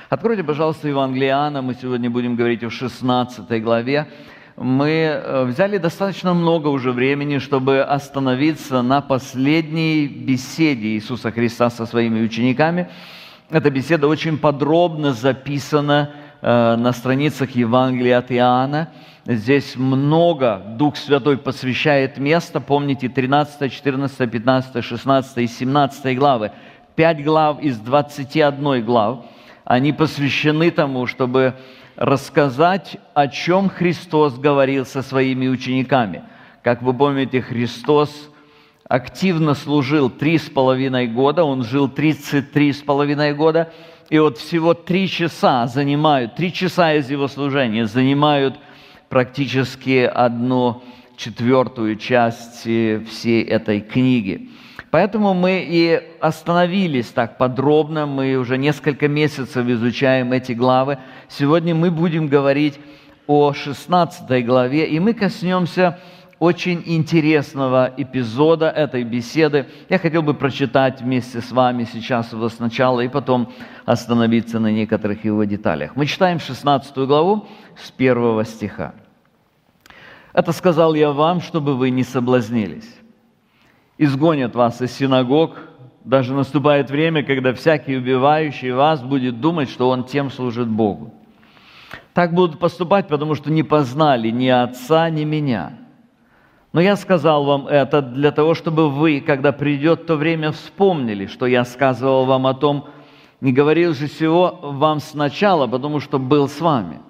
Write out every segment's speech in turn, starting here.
Откройте, пожалуйста, Евангелие Иоанна. Мы сегодня будем говорить о 16 главе. Мы взяли достаточно много уже времени, чтобы остановиться на последней беседе Иисуса Христа со своими учениками. Эта беседа очень подробно записана на страницах Евангелия от Иоанна. Здесь много Дух Святой посвящает места. Помните, 13, 14, 15, 16 и 17 главы. 5 глав из 21 глав. Они посвящены тому, чтобы рассказать, о чем Христос говорил со своими учениками. Как вы помните, Христос активно служил 3,5 года, Он жил 33,5 года, и вот всего 3 часа из Его служения занимают практически 1/4 часть всей этой книги. Поэтому мы и остановились так подробно, мы уже несколько месяцев изучаем эти главы. Сегодня мы будем говорить о 16 главе, и мы коснемся очень интересного эпизода этой беседы. Я хотел бы прочитать вместе с вами сейчас его сначала, и потом остановиться на некоторых его деталях. Мы читаем 16 главу с 1 стиха. «Это сказал я вам, чтобы вы не соблазнились. Изгонят вас из синагог, даже наступает время, когда всякий убивающий вас будет думать, что он тем служит Богу. Так будут поступать, потому что не познали ни Отца, ни Меня. Но я сказал вам это для того, чтобы вы, когда придет то время, вспомнили, что я сказывал вам о том, не говорил же всего вам сначала, потому что был с вами.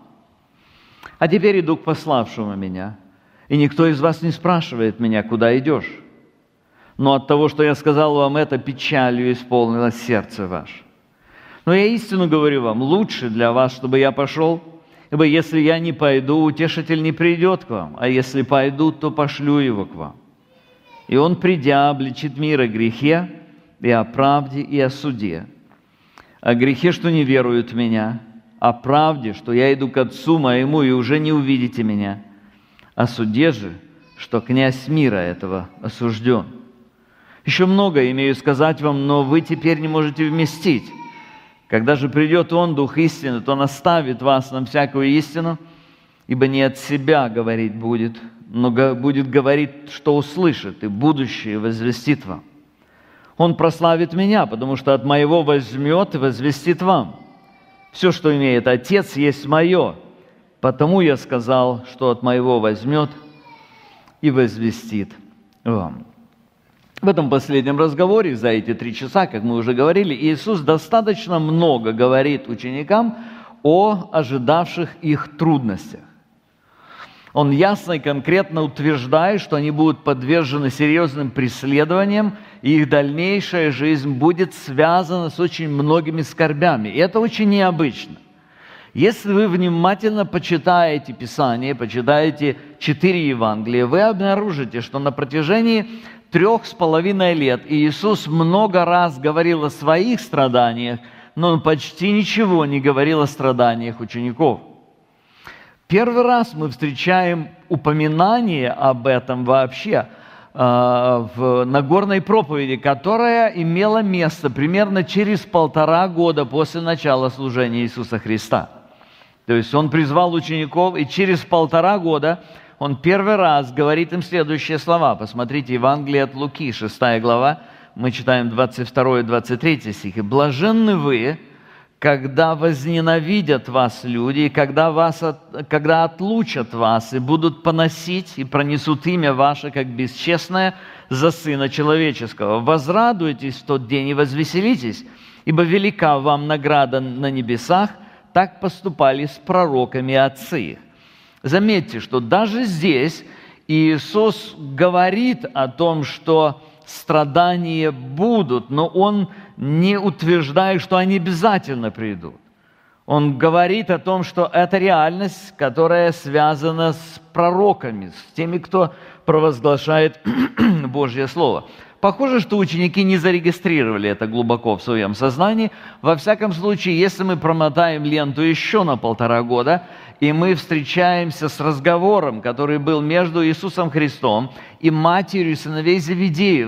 А теперь иду к пославшему Меня, и никто из вас не спрашивает Меня, куда идешь. Но от того, что я сказал вам это, печалью исполнилось сердце ваше. Но я истину говорю вам, лучше для вас, чтобы я пошел, ибо если я не пойду, утешитель не придет к вам, а если пойду, то пошлю его к вам. И он, придя, обличит мир о грехе, и о правде, и о суде. О грехе, что не веруют в Меня, о правде, что я иду к Отцу Моему, и уже не увидите Меня, о суде же, что князь мира этого осужден. Еще много имею сказать вам, но вы теперь не можете вместить. Когда же придет Он, Дух истины, то наставит вас на всякую истину, ибо не от себя говорить будет, но будет говорить, что услышит, и будущее возвестит вам. Он прославит Меня, потому что от Моего возьмет и возвестит вам. Все, что имеет Отец, есть Мое, потому я сказал, что от Моего возьмет и возвестит вам». В этом последнем разговоре, за эти 3 часа, как мы уже говорили, Иисус достаточно много говорит ученикам о ожидавших их трудностях. Он ясно и конкретно утверждает, что они будут подвержены серьезным преследованиям, и их дальнейшая жизнь будет связана с очень многими скорбями. И это очень необычно. Если вы внимательно почитаете Писание, почитаете 4 Евангелия, вы обнаружите, что на протяжении 3,5 лет Иисус много раз говорил о своих страданиях, но Он почти ничего не говорил о страданиях учеников. Первый раз мы встречаем упоминание об этом вообще в Нагорной проповеди, которая имела место примерно через 1,5 года после начала служения Иисуса Христа. То есть Он призвал учеников, и через 1,5 года Он первый раз говорит им следующие слова. Посмотрите, Евангелие от Луки, 6 глава, мы читаем 22 и 23 стихи. «Блаженны вы, когда возненавидят вас люди, и когда отлучат вас, и будут поносить, и пронесут имя ваше, как бесчестное, за Сына Человеческого. Возрадуйтесь в тот день и возвеселитесь, ибо велика вам награда на небесах, так поступали с пророками отцы их». Заметьте, что даже здесь Иисус говорит о том, что страдания будут, но Он не утверждает, что они обязательно придут. Он говорит о том, что это реальность, которая связана с пророками, с теми, кто провозглашает Божье Слово. Похоже, что ученики не зарегистрировали это глубоко в своем сознании. Во всяком случае, если мы промотаем ленту еще на 1,5 года, и мы встречаемся с разговором, который был между Иисусом Христом и матерью сыновей Зеведеевых,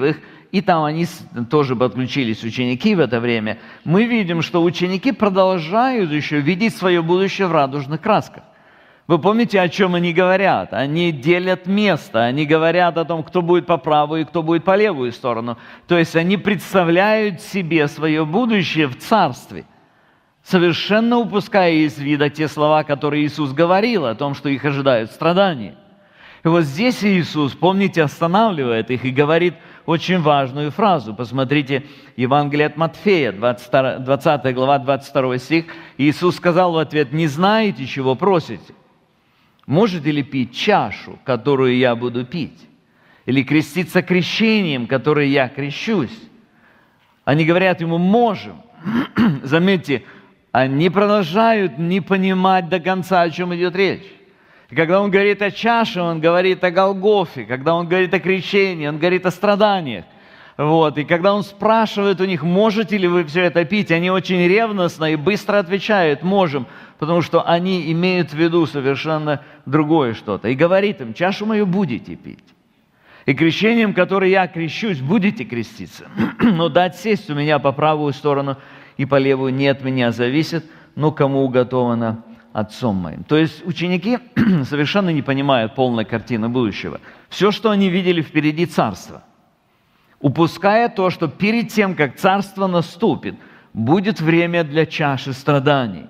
и там они тоже подключились, ученики в это время, мы видим, что ученики продолжают еще видеть свое будущее в радужных красках. Вы помните, о чем они говорят? Они делят место, они говорят о том, кто будет по правую и кто будет по левую сторону. То есть они представляют себе свое будущее в царстве, совершенно упуская из вида те слова, которые Иисус говорил о том, что их ожидают страдания. И вот здесь Иисус, помните, останавливает их и говорит очень важную фразу. Посмотрите, Евангелие от Матфея, 20 глава, 22 стих. Иисус сказал в ответ: «Не знаете, чего просите? Можете ли пить чашу, которую я буду пить? Или креститься крещением, которое я крещусь?» Они говорят ему: «Можем». Заметьте, они продолжают не понимать до конца, о чем идет речь. И когда он говорит о чаше, он говорит о Голгофе. Когда он говорит о крещении, он говорит о страданиях. Вот. И когда он спрашивает у них: «Можете ли вы все это пить?», они очень ревностно и быстро отвечают: «Можем», потому что они имеют в виду совершенно другое что-то. И говорит им: «Чашу мою будете пить, и крещением, которое я крещусь, будете креститься. Но дать сесть у меня по правую сторону и по левую не от меня зависит, но кому уготовано Отцом моим». То есть ученики совершенно не понимают полной картины будущего. Все, что они видели впереди, царство. Упуская то, что перед тем, как царство наступит, будет время для чаши страданий.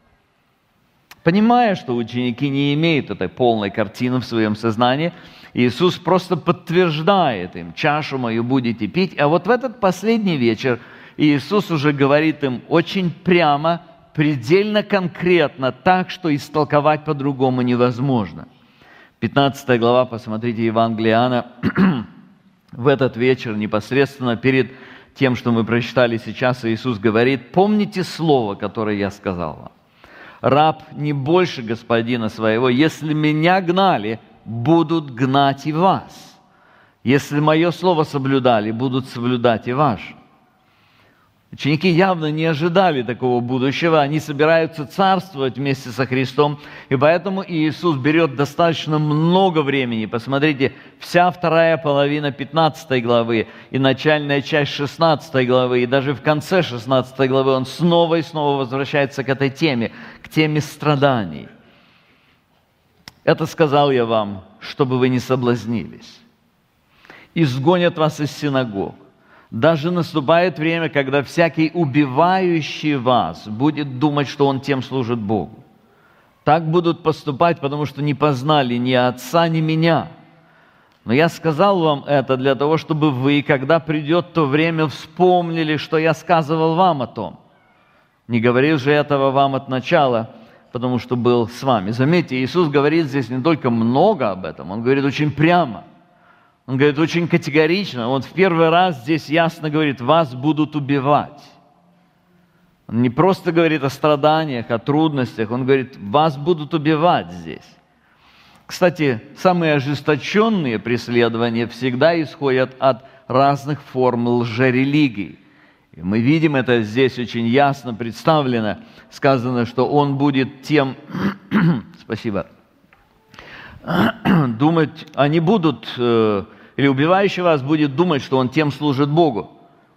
Понимая, что ученики не имеют этой полной картины в своем сознании, Иисус просто подтверждает им: «Чашу мою будете пить». А вот в этот последний вечер Иисус уже говорит им очень прямо, предельно конкретно, так, что истолковать по-другому невозможно. 15 глава, посмотрите, Евангелие Иоанна. В этот вечер, непосредственно перед тем, что мы прочитали сейчас, Иисус говорит: «Помните слово, которое я сказал вам. Раб не больше господина своего. Если меня гнали, будут гнать и вас. Если мое слово соблюдали, будут соблюдать и ваше». Ученики явно не ожидали такого будущего, они собираются царствовать вместе со Христом, и поэтому Иисус берет достаточно много времени. Посмотрите, вся вторая половина 15 главы и начальная часть 16 главы, и даже в конце 16 главы Он снова и снова возвращается к этой теме, к теме страданий. «Это сказал я вам, чтобы вы не соблазнились. Изгонят вас из синагог. Даже наступает время, когда всякий убивающий вас будет думать, что он тем служит Богу. Так будут поступать, потому что не познали ни Отца, ни Меня. Но я сказал вам это для того, чтобы вы, когда придет то время, вспомнили, что я сказывал вам о том. Не говорил же этого вам от начала, потому что был с вами». Заметьте, Иисус говорит здесь не только много об этом, Он говорит очень прямо. Он говорит очень категорично. Он в первый раз здесь ясно говорит: «Вас будут убивать». Он не просто говорит о страданиях, о трудностях. Он говорит: «Вас будут убивать здесь». Кстати, самые ожесточенные преследования всегда исходят от разных форм лжерелигий. И мы видим это здесь очень ясно представлено. Сказано, что он будет тем... Спасибо. Думать, они будут... Или убивающий вас будет думать, что он тем служит Богу.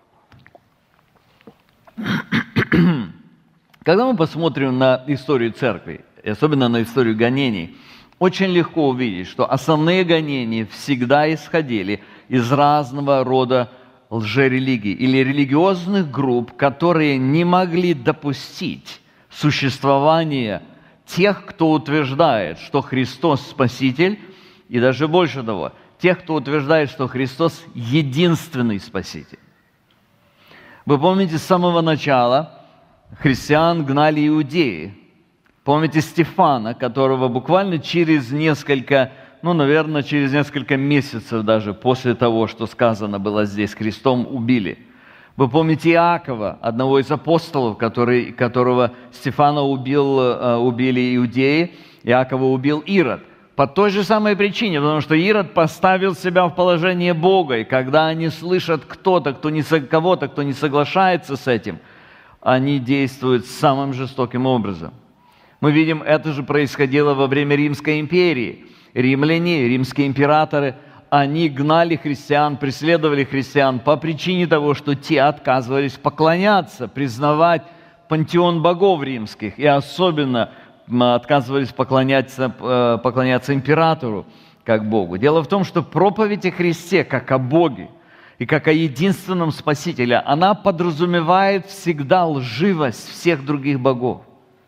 Когда мы посмотрим на историю церкви, и особенно на историю гонений, очень легко увидеть, что основные гонения всегда исходили из разного рода лжерелигий или религиозных групп, которые не могли допустить существования тех, кто утверждает, что Христос Спаситель, и даже больше того, тех, кто утверждает, что Христос единственный Спаситель. Вы помните, с самого начала христиан гнали иудеи. Помните Стефана, которого буквально через несколько, через несколько месяцев даже после того, что сказано было здесь, крестом убили. Вы помните Иакова, одного из апостолов, которого Стефана убили иудеи, Иакова убил Ирод. По той же самой причине, потому что Ирод поставил себя в положение Бога, и когда они слышат кого-то, кто не соглашается с этим, они действуют самым жестоким образом. Мы видим, это же происходило во время Римской империи. Римляне, римские императоры, они гнали христиан, преследовали христиан по причине того, что те отказывались поклоняться, признавать пантеон богов римских, и особенно отказывались поклоняться императору как Богу. Дело в том, что проповедь о Христе как о Боге и как о единственном Спасителе, она подразумевает всегда лживость всех других богов.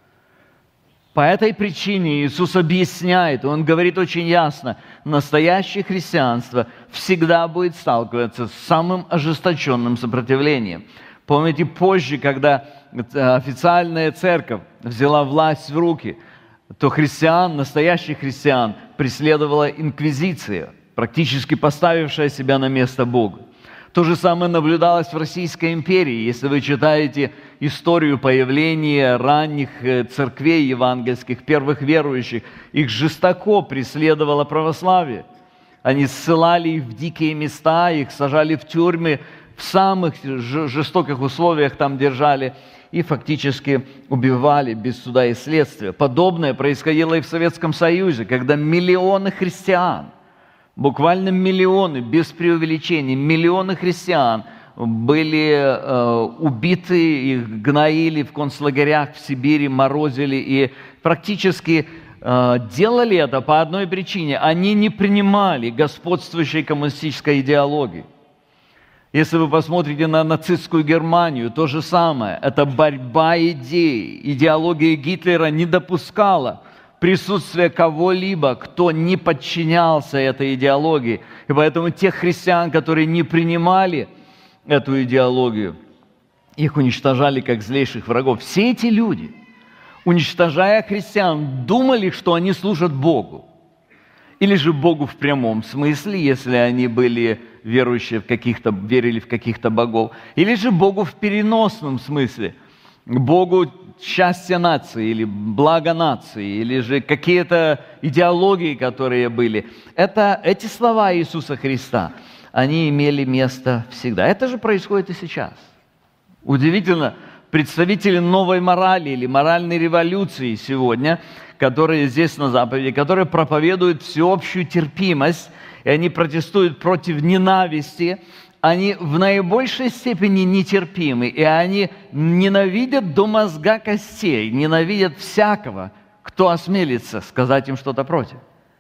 По этой причине Иисус объясняет, Он говорит очень ясно, настоящее христианство всегда будет сталкиваться с самым ожесточенным сопротивлением. Помните, позже, когда официальная церковь взяла власть в руки, то христиан, настоящих христиан, преследовала инквизиция, практически поставившая себя на место Бога. То же самое наблюдалось в Российской империи. Если вы читаете историю появления ранних церквей евангельских, первых верующих, их жестоко преследовало православие. Они ссылали их в дикие места, их сажали в тюрьмы, в самых жестоких условиях там держали и фактически убивали без суда и следствия. Подобное происходило и в Советском Союзе, когда миллионы христиан, буквально миллионы, без преувеличений, миллионы христиан были убиты, их гноили в концлагерях в Сибири, морозили и практически делали это по одной причине. Они не принимали господствующей коммунистической идеологии. Если вы посмотрите на нацистскую Германию, то же самое. Это борьба идей. Идеология Гитлера не допускала присутствие кого-либо, кто не подчинялся этой идеологии. И поэтому тех христиан, которые не принимали эту идеологию, их уничтожали как злейших врагов. Все эти люди, уничтожая христиан, думали, что они служат Богу. Или же Богу в прямом смысле, если они были верующие верили в каких-то богов. Или же Богу в переносном смысле. Богу счастья нации или блага нации, или же какие-то идеологии, которые были. Эти слова Иисуса Христа, они имели место всегда. Это же происходит и сейчас. Удивительно, представители новой морали или моральной революции сегодня, которые здесь на Западе, которые проповедуют всеобщую терпимость, и они протестуют против ненависти, они в наибольшей степени нетерпимы, и они ненавидят до мозга костей, ненавидят всякого, кто осмелится сказать им что-то против.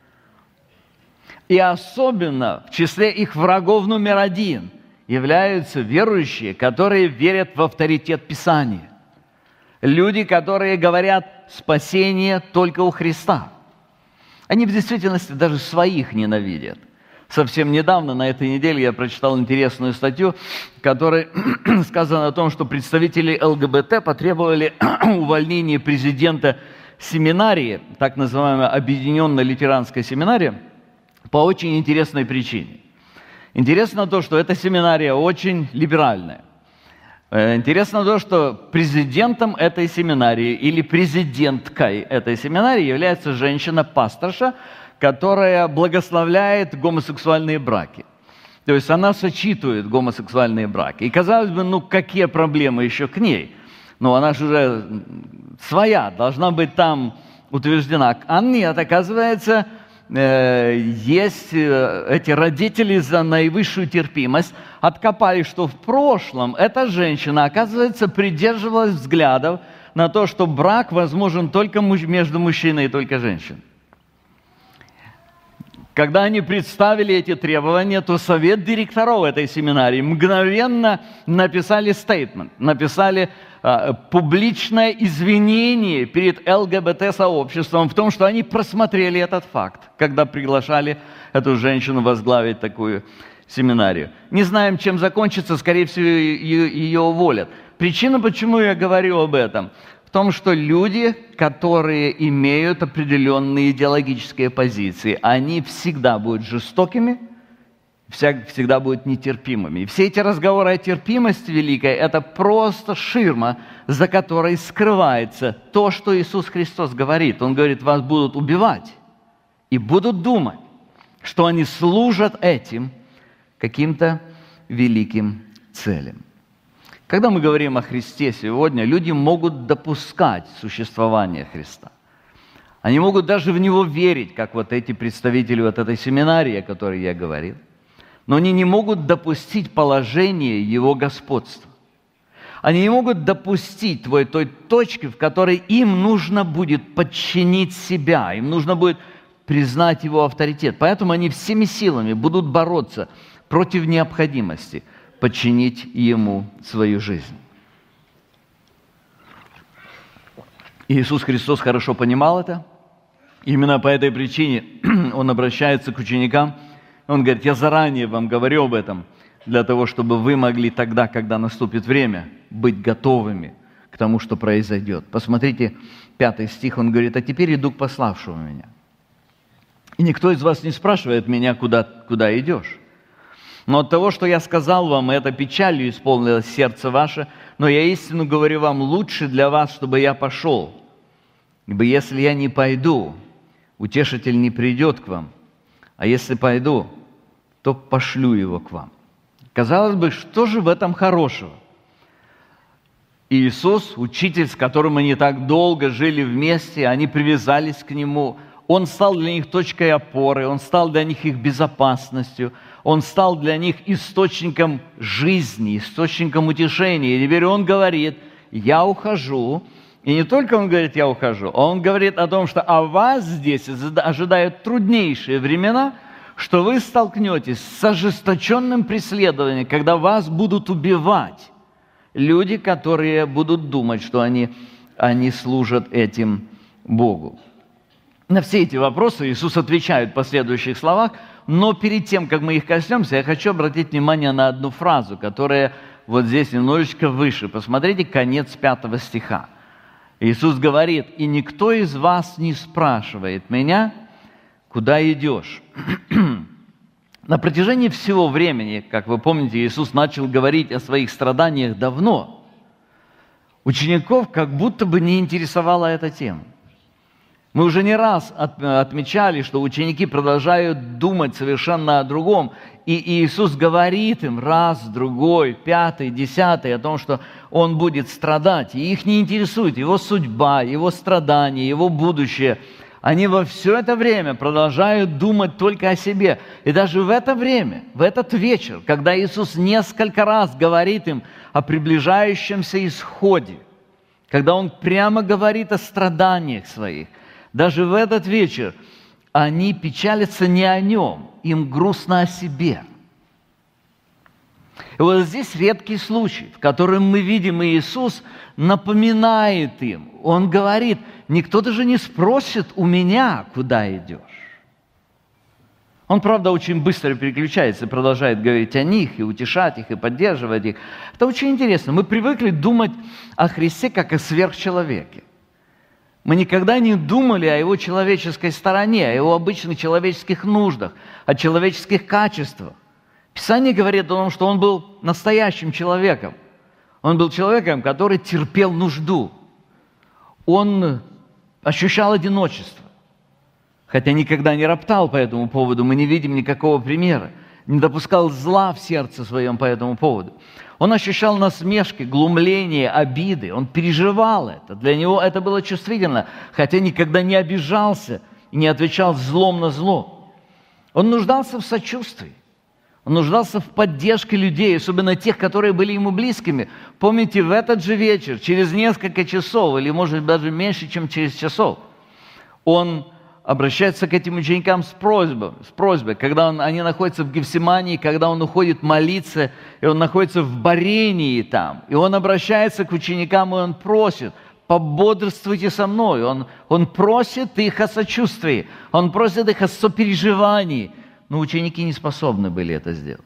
И особенно в числе их врагов номер один являются верующие, которые верят в авторитет Писания. Люди, которые говорят «спасение только у Христа». Они в действительности даже своих ненавидят. Совсем недавно, на этой неделе, я прочитал интересную статью, в которой сказано о том, что представители ЛГБТ потребовали увольнения президента семинарии, так называемой Объединенной лютеранской семинарии, по очень интересной причине. Интересно то, что эта семинария очень либеральная. Интересно то, что президентом этой семинарии или президенткой этой семинарии является женщина-пасторша, которая благословляет гомосексуальные браки. То есть она сочетывает гомосексуальные браки. И казалось бы, какие проблемы еще к ней? Она же уже своя, должна быть там утверждена. А нет, оказывается, есть эти родители за наивысшую терпимость откопали, что в прошлом эта женщина, оказывается, придерживалась взглядов на то, что брак возможен только между мужчиной и только женщиной. Когда они представили эти требования, то совет директоров этой семинарии мгновенно написали стейтмент, написали публичное извинение перед ЛГБТ-сообществом в том, что они просмотрели этот факт, когда приглашали эту женщину возглавить такую семинарию. Не знаем, чем закончится, скорее всего, ее уволят. Причина, почему я говорю об этом, в том, что люди, которые имеют определенные идеологические позиции, они всегда будут жестокими, всегда будут нетерпимыми. И все эти разговоры о терпимости великой – это просто ширма, за которой скрывается то, что Иисус Христос говорит. Он говорит, вас будут убивать и будут думать, что они служат этим каким-то великим целям. Когда мы говорим о Христе сегодня, люди могут допускать существование Христа. Они могут даже в Него верить, как вот эти представители вот этой семинарии, о которой я говорил. Но они не могут допустить положение Его господства. Они не могут допустить той точки, в которой им нужно будет подчинить себя, им нужно будет признать Его авторитет. Поэтому они всеми силами будут бороться против необходимости подчинить Ему свою жизнь. Иисус Христос хорошо понимал это. Именно по этой причине Он обращается к ученикам. Он говорит: я заранее вам говорю об этом, для того, чтобы вы могли тогда, когда наступит время, быть готовыми к тому, что произойдет. Посмотрите, 5 стих, Он говорит: а теперь иду к пославшему меня. И никто из вас не спрашивает меня, куда идешь. Но от того, что я сказал вам, это печалью исполнилось сердце ваше, но я истину говорю вам, лучше для вас, чтобы я пошел. Ибо если я не пойду, утешитель не придет к вам, а если пойду, то пошлю его к вам. Казалось бы, что же в этом хорошего? Иисус, учитель, с которым они так долго жили вместе, они привязались к Нему, Он стал для них точкой опоры, Он стал для них их безопасностью, Он стал для них источником жизни, источником утешения. И теперь Он говорит: я ухожу. И не только Он говорит: я ухожу, а Он говорит о том, что о вас здесь ожидают труднейшие времена, что вы столкнетесь с ожесточенным преследованием, когда вас будут убивать люди, которые будут думать, что они служат этим Богу. На все эти вопросы Иисус отвечает в последующих словах, но перед тем, как мы их коснемся, я хочу обратить внимание на одну фразу, которая вот здесь немножечко выше. Посмотрите конец 5 стиха. Иисус говорит: «И никто из вас не спрашивает меня, куда идешь». На протяжении всего времени, как вы помните, Иисус начал говорить о своих страданиях давно. Учеников как будто бы не интересовала эта тема. Мы уже не раз отмечали, что ученики продолжают думать совершенно о другом. И Иисус говорит им раз, другой, 5, 10 о том, что Он будет страдать. И их не интересует Его судьба, Его страдания, Его будущее. Они во все это время продолжают думать только о себе. И даже в это время, в этот вечер, когда Иисус несколько раз говорит им о приближающемся исходе, когда Он прямо говорит о страданиях своих, даже в этот вечер они печалятся не о Нем, им грустно о себе. И вот здесь редкий случай, в котором мы видим, Иисус напоминает им. Он говорит: никто даже не спросит у меня, куда идешь. Он, правда, очень быстро переключается и продолжает говорить о них, и утешать их, и поддерживать их. Это очень интересно. Мы привыкли думать о Христе как о сверхчеловеке. Мы никогда не думали о Его человеческой стороне, о Его обычных человеческих нуждах, о человеческих качествах. Писание говорит о том, что Он был настоящим человеком. Он был человеком, который терпел нужду. Он ощущал одиночество. Хотя никогда не роптал по этому поводу, мы не видим никакого примера. Не допускал зла в сердце своем по этому поводу. Он ощущал насмешки, глумление, обиды. Он переживал это. Для него это было чувствительно, хотя никогда не обижался и не отвечал злом на зло. Он нуждался в сочувствии. Он нуждался в поддержке людей, особенно тех, которые были ему близкими. Помните, в этот же вечер, через несколько часов, или, может быть, даже меньше, чем через часов, он обращается к этим ученикам с просьбой, когда они находятся в Гефсимании, когда он уходит молиться, и он находится в борении там, и он обращается к ученикам, и он просит: пободрствуйте со мной. Он просит их о сочувствии, он просит их о сопереживании, но ученики не способны были это сделать.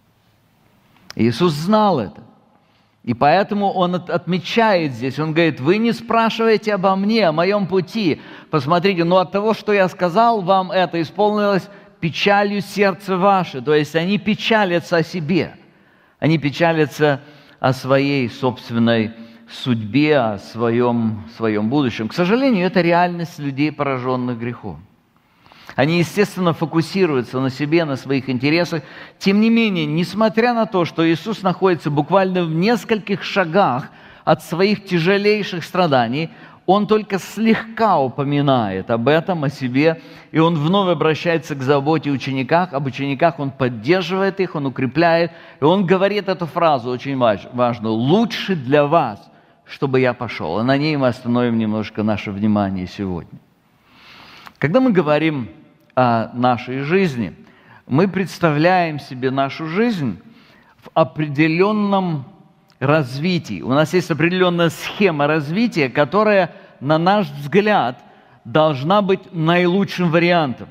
Иисус знал это. И поэтому Он отмечает здесь, Он говорит: вы не спрашиваете обо мне, о моем пути. Посмотрите, но от того, что я сказал вам это, исполнилось печалью сердце ваше. То есть они печалятся о себе. Они печалятся о своей собственной судьбе, о своем будущем. К сожалению, это реальность людей, пораженных грехом. Они, естественно, фокусируются на себе, на своих интересах. Тем не менее, несмотря на то, что Иисус находится буквально в нескольких шагах от своих тяжелейших страданий, Он только слегка упоминает об этом, о себе, и он вновь обращается к заботе об учениках, он поддерживает их, он укрепляет, и он говорит эту фразу очень важную: «Лучше для вас, чтобы я пошел». И на ней мы остановим немножко наше внимание сегодня. Когда мы говорим о нашей жизни, мы представляем себе нашу жизнь в определенном развитии. У нас есть определенная схема развития, которая, на наш взгляд, должна быть наилучшим вариантом.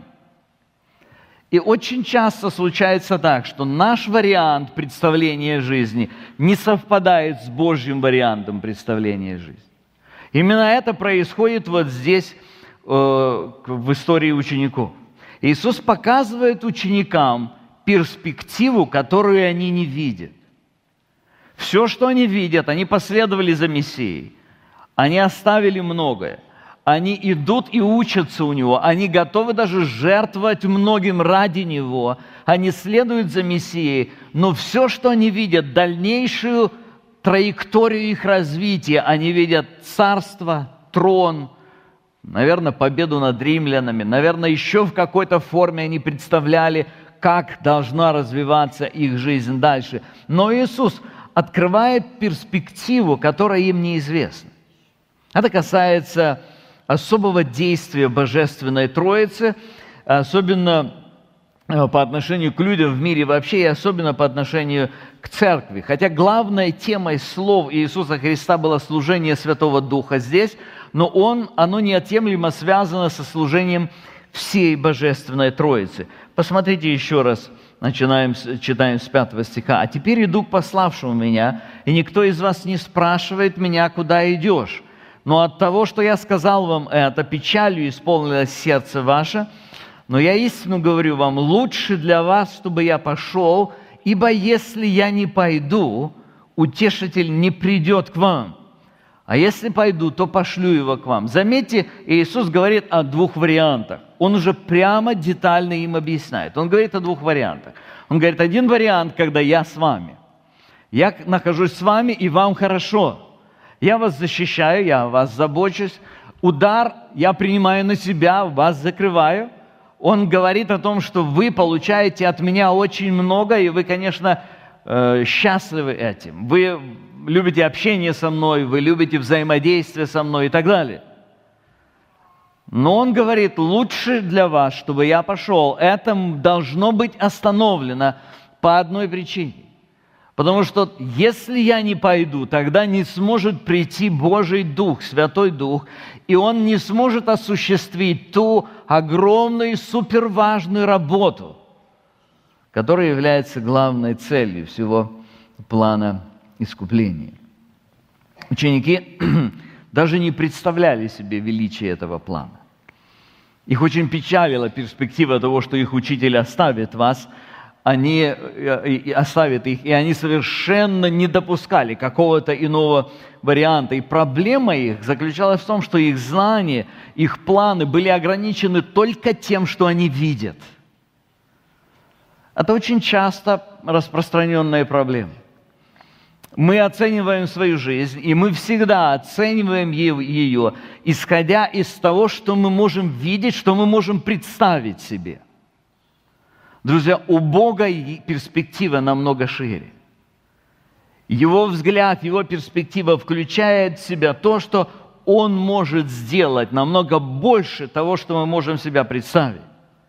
И очень часто случается так, что наш вариант представления жизни не совпадает с Божьим вариантом представления жизни. Именно это происходит вот здесь, в истории учеников. Иисус показывает ученикам перспективу, которую они не видят. Все, что они видят, они последовали за Мессией. Они оставили многое. Они идут и учатся у Него. Они готовы даже жертвовать многим ради Него. Они следуют за Мессией. Но все, что они видят, дальнейшую траекторию их развития, они видят царство, трон, наверное, победу над римлянами. Наверное, еще в какой-то форме они представляли, как должна развиваться их жизнь дальше. Но Иисус открывает перспективу, которая им неизвестна. Это касается особого действия Божественной Троицы, особенно по отношению к людям в мире вообще, и особенно по отношению к церкви. Хотя главной темой слов Иисуса Христа было служение Святого Духа здесь, но оно неотъемлемо связано со служением всей Божественной Троицы. Посмотрите еще раз. Читаем с 5 стиха. «А теперь иду к пославшему меня, и никто из вас не спрашивает меня, куда идешь. Но от того, что я сказал вам это, печалью исполнилось сердце ваше. Но я истину говорю вам, лучше для вас, чтобы я пошел, ибо если я не пойду, утешитель не придет к вам. А если пойду, то пошлю его к вам». Заметьте, Иисус говорит о двух вариантах. Он уже прямо детально им объясняет. Он говорит о двух вариантах. Он говорит, один вариант, когда я с вами. Я нахожусь с вами, и вам хорошо. Я вас защищаю, я о вас забочусь. Удар я принимаю на себя, вас закрываю. Он говорит о том, что вы получаете от меня очень много, и вы, конечно, счастливы этим. Вы любите общение со мной, вы любите взаимодействие со мной и так далее. Но он говорит, лучше для вас, чтобы я пошел. Это должно быть остановлено по одной причине. Потому что если я не пойду, тогда не сможет прийти Божий Дух, Святой Дух, и Он не сможет осуществить ту огромную, суперважную работу, которая является главной целью всего плана искупления. Ученики даже не представляли себе величие этого плана. Их очень печалила перспектива того, что их учитель оставит вас, оставит их, и они совершенно не допускали какого-то иного варианта. И проблема их заключалась в том, что их знания, их планы были ограничены только тем, что они видят. Это очень часто распространенная проблема. Мы оцениваем свою жизнь, и мы всегда оцениваем ее, исходя из того, что мы можем видеть, что мы можем представить себе. Друзья, у Бога перспектива намного шире. Его взгляд, его перспектива включает в себя то, что Он может сделать намного больше того, что мы можем себе представить.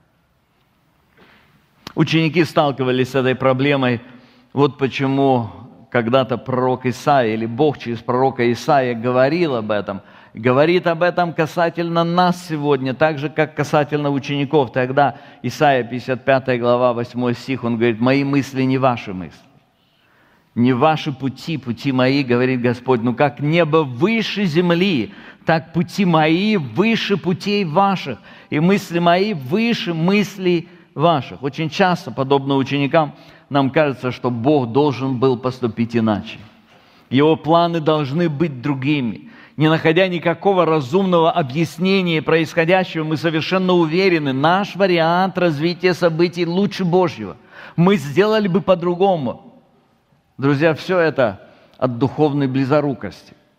Ученики сталкивались с этой проблемой. Вот почему когда-то пророк Исаия, или Бог через пророка Исаия говорил об этом, говорит об этом касательно нас сегодня, так же, как касательно учеников. Тогда Исаия, 55 глава, 8 стих, он говорит, «Мои мысли не ваши мысли, не ваши пути, пути мои, говорит Господь, ну как небо выше земли, так пути мои выше путей ваших, и мысли мои выше мыслей ваших». Очень часто, подобно ученикам, нам кажется, что Бог должен был поступить иначе. Его планы должны быть другими. Не находя никакого разумного объяснения происходящего, мы совершенно уверены, наш вариант развития событий лучше Божьего. Мы сделали бы по-другому. Друзья, все это от духовной близорукости.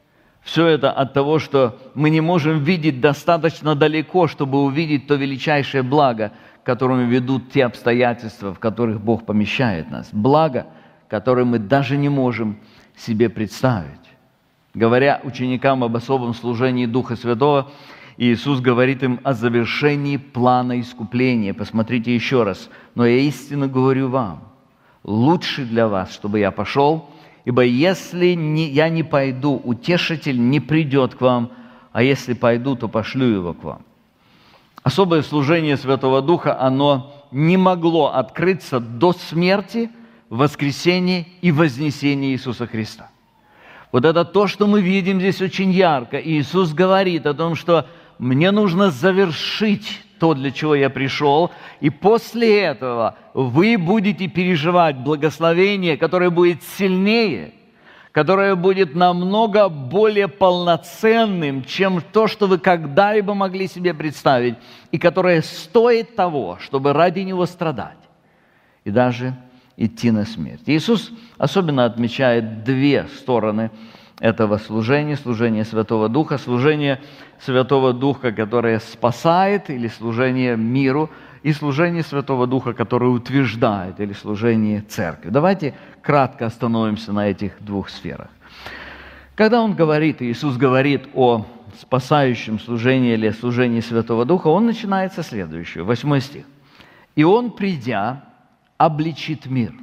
Все это от того, что мы не можем видеть достаточно далеко, чтобы увидеть то величайшее благо, к которому ведут те обстоятельства, в которых Бог помещает нас. Благо, которое мы даже не можем себе представить. Говоря ученикам об особом служении Духа Святого, Иисус говорит им о завершении плана искупления. Посмотрите еще раз. «Но я истинно говорю вам, лучше для вас, чтобы я пошел, ибо если я не пойду, утешитель не придет к вам, а если пойду, то пошлю его к вам». Особое служение Святого Духа, оно не могло открыться до смерти, воскресения и вознесения Иисуса Христа. Вот это то, что мы видим здесь очень ярко. Иисус говорит о том, что мне нужно завершить то, для чего я пришел, и после этого вы будете переживать благословение, которое будет сильнее, которое будет намного более полноценным, чем то, что вы когда-либо могли себе представить, и которое стоит того, чтобы ради него страдать и даже идти на смерть. Иисус особенно отмечает две стороны этого служения: служение Святого Духа, служение Святого Духа, которое спасает, или служение миру, и служение Святого Духа, которое утверждает, или служение церкви. Давайте кратко остановимся на этих двух сферах. Когда Он говорит, Иисус говорит о спасающем служении или служении Святого Духа, Он начинает со следующего, 8 стих. «И Он, придя, обличит мир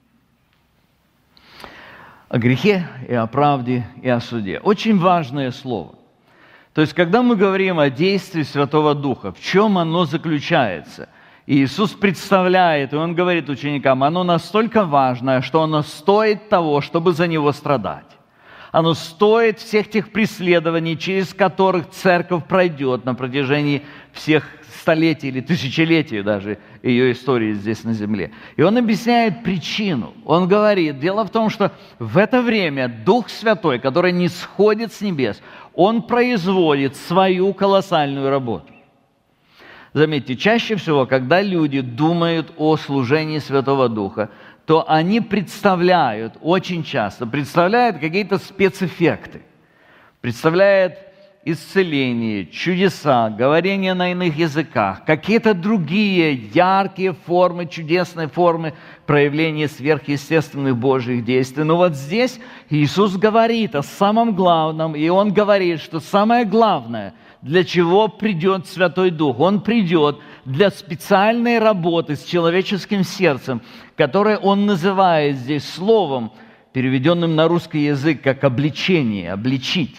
о грехе и о правде и о суде». Очень важное слово. То есть, когда мы говорим о действии Святого Духа, в чем оно заключается? Иисус представляет, и Он говорит ученикам, оно настолько важное, что оно стоит того, чтобы за него страдать. Оно стоит всех тех преследований, через которых церковь пройдет на протяжении всех столетий или тысячелетий даже ее истории здесь на земле. И Он объясняет причину. Он говорит, дело в том, что в это время Дух Святой, который не сходит с небес, Он производит свою колоссальную работу. Заметьте, чаще всего, когда люди думают о служении Святого Духа, то они очень часто представляют какие-то спецэффекты, представляют исцеление, чудеса, говорение на иных языках, какие-то другие яркие формы, чудесные формы проявления сверхъестественных Божьих действий. Но вот здесь Иисус говорит о самом главном, и Он говорит, что самое главное, для чего придет Святой Дух. Он придет для специальной работы с человеческим сердцем, которое Он называет здесь словом, переведенным на русский язык как обличение, обличить.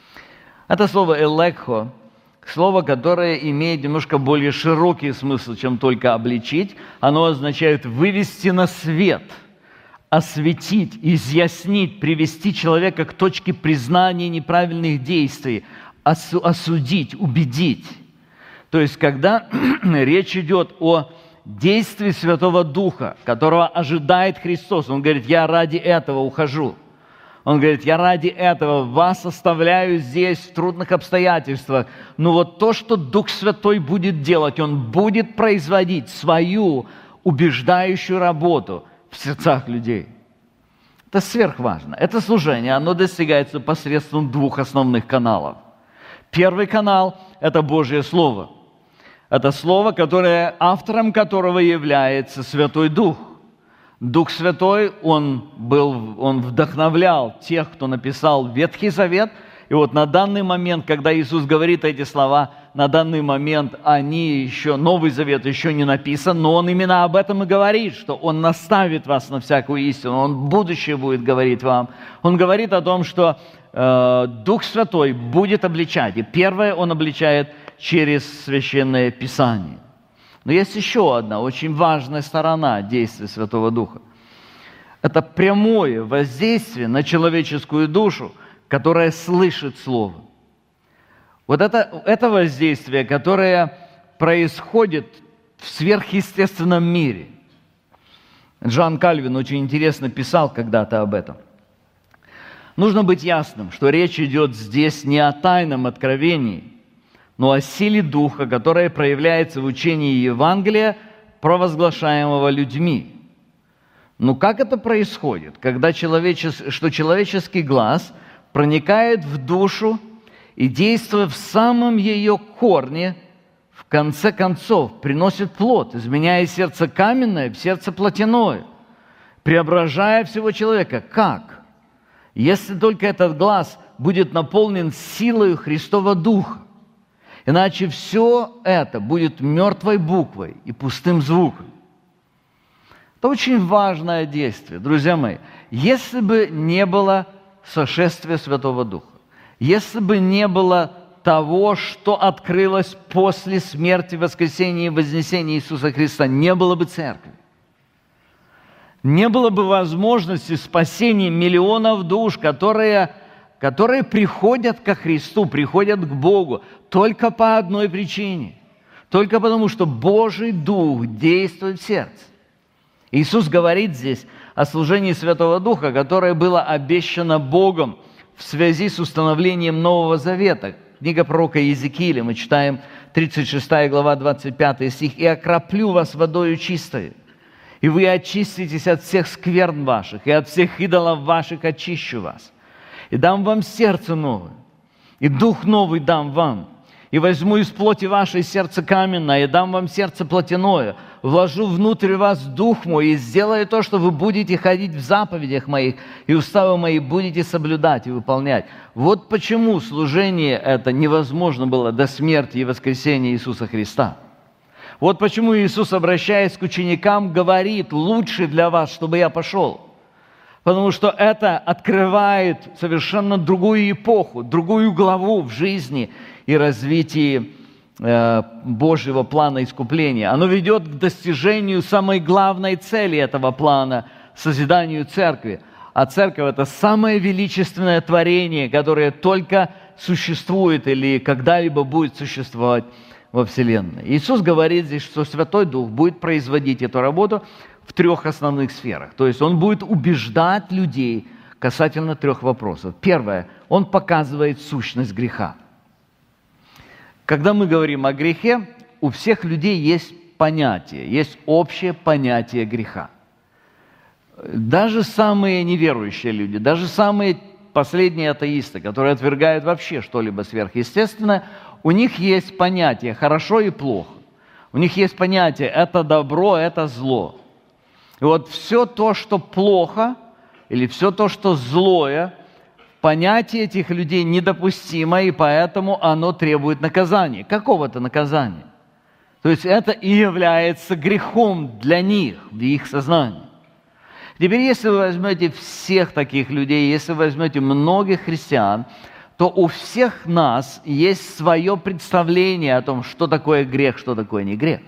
Это слово «элекхо», слово, которое имеет немножко более широкий смысл, чем только обличить. Оно означает вывести на свет, осветить, изъяснить, привести человека к точке признания неправильных действий, осудить, убедить. То есть, когда речь идет о действии Святого Духа, которого ожидает Христос, Он говорит, я ради этого ухожу. Он говорит, я ради этого вас оставляю здесь в трудных обстоятельствах. Но вот то, что Дух Святой будет делать, Он будет производить свою убеждающую работу в сердцах людей. Это сверхважно. Это служение, оно достигается посредством двух основных каналов. Первый канал – это Божье Слово. Это Слово, автором которого является Святой Дух. Дух Святой, Он вдохновлял тех, кто написал Ветхий Завет. И вот на данный момент, когда Иисус говорит эти слова, на данный момент Новый Завет еще не написан, но Он именно об этом и говорит, что Он наставит вас на всякую истину, Он будущее будет говорить вам. Он говорит о том, что Дух Святой будет обличать. И первое, Он обличает через Священное Писание. Но есть еще одна очень важная сторона действия Святого Духа. Это прямое воздействие на человеческую душу, которая слышит Слово. Вот это воздействие, которое происходит в сверхъестественном мире. Джоан Кальвин очень интересно писал когда-то об этом. Нужно быть ясным, что речь идет здесь не о тайном откровении, но о силе Духа, которая проявляется в учении Евангелия, провозглашаемого людьми. Но как это происходит, что человеческий глаз проникает в душу и, действуя в самом ее корне, в конце концов приносит плод, изменяя сердце каменное в сердце плотяное, преображая всего человека. Как? Если только этот глаз будет наполнен силой Христова Духа. Иначе все это будет мертвой буквой и пустым звуком. Это очень важное действие, друзья мои. Если бы не было сошествия Святого Духа, если бы не было того, что открылось после смерти, воскресения и вознесения Иисуса Христа, не было бы церкви. Не было бы возможности спасения миллионов душ, которые приходят ко Христу, приходят к Богу только по одной причине. Только потому, что Божий Дух действует в сердце. Иисус говорит здесь о служении Святого Духа, которое было обещано Богом в связи с установлением Нового Завета. Книга пророка Иезекииля, мы читаем 36 глава, 25 стих. «И окроплю вас водою чистою, и вы очиститесь от всех скверн ваших, и от всех идолов ваших очищу вас. И дам вам сердце новое, и дух новый дам вам. И возьму из плоти вашей сердце каменное, и дам вам сердце плотяное. Вложу внутрь вас дух мой, и сделаю то, что вы будете ходить в заповедях моих, и уставы мои будете соблюдать и выполнять». Вот почему служение это невозможно было до смерти и воскресения Иисуса Христа. Вот почему Иисус, обращаясь к ученикам, говорит: «Лучше для вас, чтобы я пошел». Потому что это открывает совершенно другую эпоху, другую главу в жизни и развитии Божьего плана искупления. Оно ведет к достижению самой главной цели этого плана – созиданию церкви. А церковь – это самое величественное творение, которое только существует или когда-либо будет существовать во Вселенной. Иисус говорит здесь, что Святой Дух будет производить эту работу в 3 основных сферах. То есть Он будет убеждать людей касательно 3 вопросов. Первое – Он показывает сущность греха. Когда мы говорим о грехе, у всех людей есть понятие, есть общее понятие греха. Даже самые неверующие люди, даже самые последние атеисты, которые отвергают вообще что-либо сверхъестественное, у них есть понятие «хорошо» и «плохо». У них есть понятие «это добро», «это зло». И вот все то, что плохо, или все то, что злое, понятие этих людей недопустимо, и поэтому оно требует наказания, какого-то наказания. То есть это и является грехом для них, в их сознании. Теперь, если вы возьмете всех таких людей, если вы возьмете многих христиан, то у всех нас есть свое представление о том, что такое грех, что такое не грех.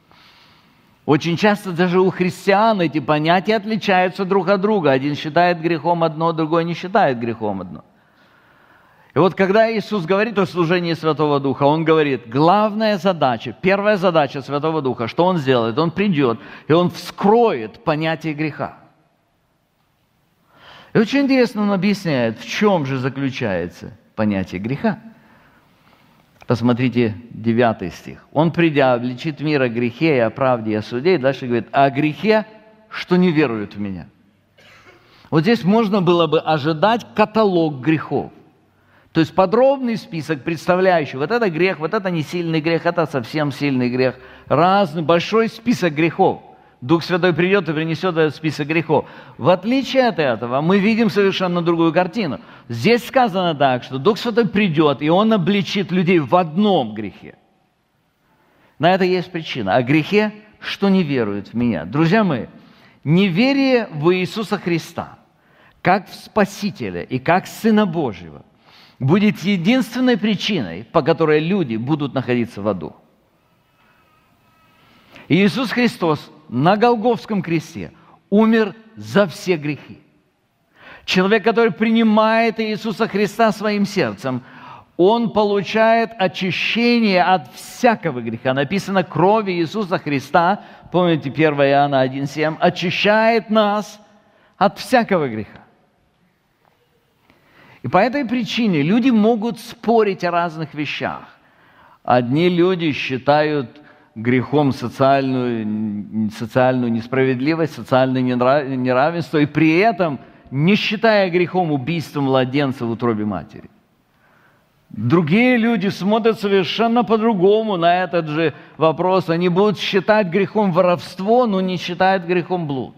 Очень часто даже у христиан эти понятия отличаются друг от друга. Один считает грехом одно, другой не считает грехом одно. И вот когда Иисус говорит о служении Святого Духа, Он говорит, главная задача, первая задача Святого Духа, что Он сделает? Он придет, и Он вскроет понятие греха. И очень интересно Он объясняет, в чем же заключается понятие греха. Посмотрите 9 стих. «Он, придя, обличит мир о грехе и о правде и о суде». И дальше говорит, «о грехе, что не веруют в меня». Вот здесь можно было бы ожидать каталог грехов. То есть подробный список, представляющий, вот это грех, вот это не сильный грех, это совсем сильный грех. Разный, большой список грехов. Дух Святой придет и принесет этот список грехов. В отличие от этого, мы видим совершенно другую картину. Здесь сказано так, что Дух Святой придет, и Он обличит людей в одном грехе. На это есть причина. О грехе, что не веруют в меня. Друзья мои, неверие в Иисуса Христа, как в Спасителя и как Сына Божьего, будет единственной причиной, по которой люди будут находиться в аду. И Иисус Христос на Голгофском кресте умер за все грехи. Человек, который принимает Иисуса Христа своим сердцем, он получает очищение от всякого греха. Написано, кровь Иисуса Христа, помните 1 Иоанна 1,7, очищает нас от всякого греха. И по этой причине люди могут спорить о разных вещах. Одни люди считают грехом социальную несправедливость, социальное неравенство, и при этом не считая грехом убийство младенца в утробе матери. Другие люди смотрят совершенно по-другому на этот же вопрос. Они будут считать грехом воровство, но не считают грехом блуд.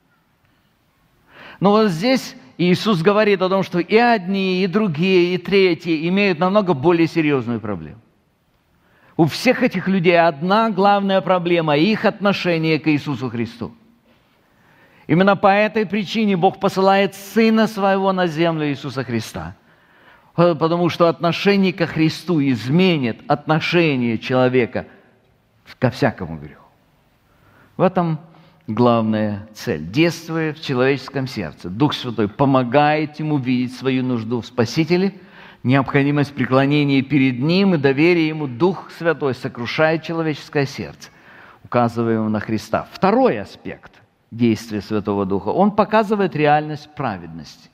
Но вот здесь Иисус говорит о том, что и одни, и другие, и третьи имеют намного более серьезную проблему. У всех этих людей одна главная проблема – их отношение к Иисусу Христу. Именно по этой причине Бог посылает Сына Своего на землю, Иисуса Христа. Потому что отношение ко Христу изменит отношение человека ко всякому греху. В этом главная цель. Действуя в человеческом сердце, Дух Святой помогает ему видеть свою нужду в Спасителе, необходимость преклонения перед Ним и доверия Ему. Дух Святой сокрушает человеческое сердце, указывая ему на Христа. Второй аспект действия Святого Духа. Он показывает реальность праведности.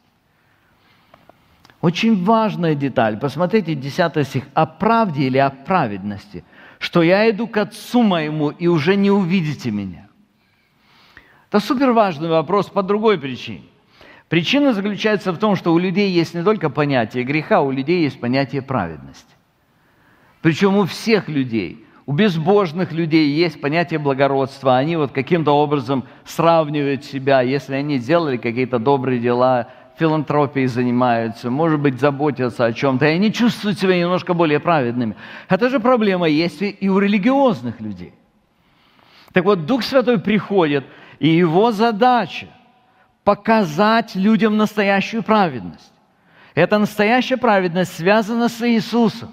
Очень важная деталь. Посмотрите, 10 стих. «О правде или о праведности, что я иду к Отцу моему, и уже не увидите меня». Это суперважный вопрос по другой причине. Причина заключается в том, что у людей есть не только понятие греха, у людей есть понятие праведности. Причем у всех людей, у безбожных людей есть понятие благородства. Они вот каким-то образом сравнивают себя, если они делали какие-то добрые дела, филантропией занимаются, может быть, заботятся о чем-то, и они чувствуют себя немножко более праведными. Эта же проблема есть и у религиозных людей. Так вот, Дух Святой приходит, и его задача – показать людям настоящую праведность. Эта настоящая праведность связана с Иисусом.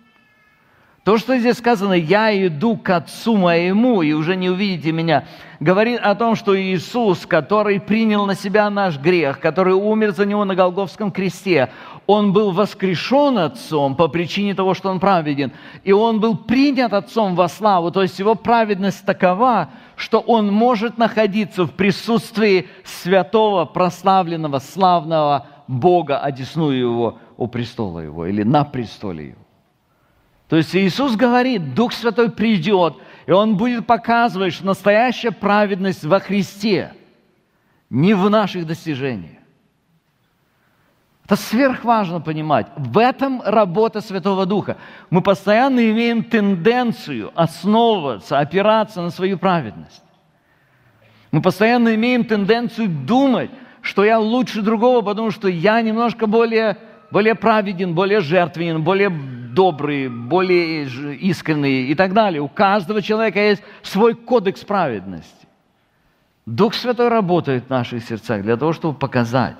То, что здесь сказано «Я иду к Отцу моему, и уже не увидите меня», говорит о том, что Иисус, который принял на себя наш грех, который умер за него на Голгофском кресте, Он был воскрешен Отцом по причине того, что Он праведен, и Он был принят Отцом во славу, то есть Его праведность такова, что Он может находиться в присутствии святого, прославленного, славного Бога, одесную Его у престола Его или на престоле Его. То есть Иисус говорит, Дух Святой придет, и Он будет показывать, что настоящая праведность во Христе, не в наших достижениях. Это сверхважно понимать. В этом работа Святого Духа. Мы постоянно имеем тенденцию основываться, опираться на свою праведность. Мы постоянно имеем тенденцию думать, что я лучше другого, потому что я немножко более праведен, более жертвенен, более добрый, более искренний и так далее. У каждого человека есть свой кодекс праведности. Дух Святой работает в наших сердцах для того, чтобы показать,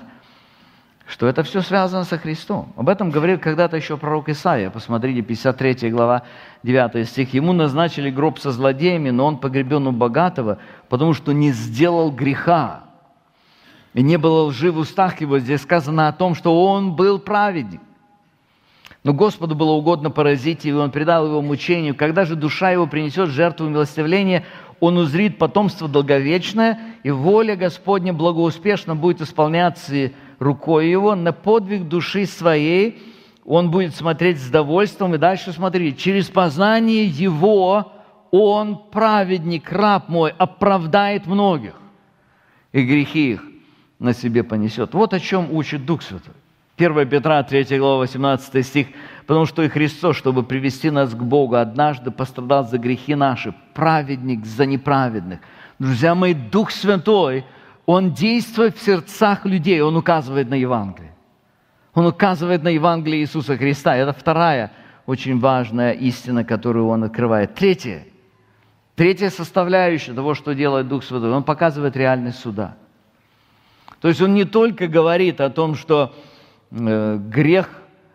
что это все связано со Христом. Об этом говорил когда-то еще пророк Исаия. Посмотрите, 53 глава, 9 стих. «Ему назначили гроб со злодеями, но он погребен у богатого, потому что не сделал греха. И не было лжи в устах его». Здесь сказано о том, что он был праведник. Но Господу было угодно поразить его, и он предал его мучению. Когда же душа его принесет жертву милостивления, он узрит потомство долговечное, и воля Господня благоуспешно будет исполняться рукой его. На подвиг души своей он будет смотреть с довольством. И дальше смотрите, через познание его он, праведник, раб мой, оправдает многих, и грехи их на себе понесет. Вот о чем учит Дух Святой. 1 Петра, 3 глава, 18 стих. «Потому что и Христос, чтобы привести нас к Богу, однажды пострадал за грехи наши, праведник за неправедных». Друзья мои, Дух Святой, Он действует в сердцах людей, Он указывает на Евангелие. Он указывает на Евангелие Иисуса Христа. Это вторая очень важная истина, которую Он открывает. Третья составляющая того, что делает Дух Святой, Он показывает реальность суда. То есть Он не только говорит о том, что грех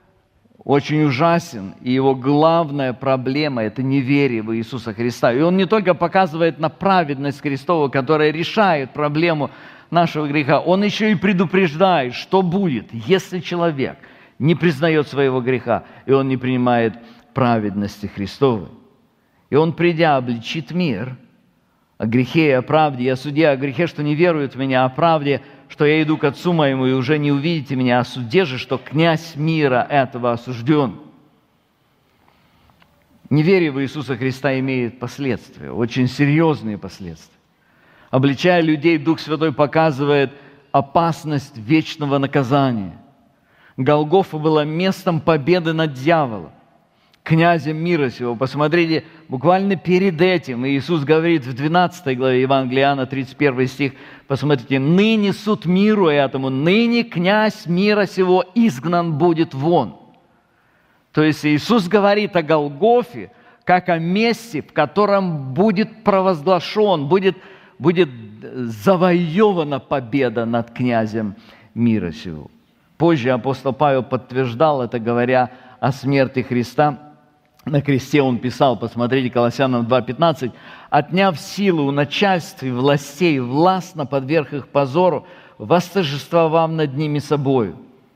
очень ужасен, и его главная проблема – это неверие в Иисуса Христа. И Он не только показывает на праведность Христову, которая решает проблему нашего греха, Он еще и предупреждает, что будет, если человек не признает своего греха, и он не принимает праведности Христовой. И Он, придя, обличит мир о грехе и о правде, и о суде, о грехе, что не веруют в Меня, о правде, что я иду к Отцу моему, и уже не увидите Меня, о суде же, что князь мира этого осужден. Неверие в Иисуса Христа имеет последствия, очень серьезные последствия. Обличая людей, Дух Святой показывает опасность вечного наказания. Голгофа была местом победы над дьяволом, князем мира сего. Посмотрите, буквально перед этим Иисус говорит в 12 главе Евангелия Иоанна, 31 стих, посмотрите, «Ныне суд миру этому, ныне князь мира сего изгнан будет вон». То есть Иисус говорит о Голгофе, как о месте, в котором будет провозглашен, будет завоевана победа над князем мира сего. Позже апостол Павел подтверждал это, говоря о смерти Христа. На кресте он писал, посмотрите, Колоссянам 2:15, «Отняв силу у начальств и властей, властно подверг их позору, восторжествовав над ними собою».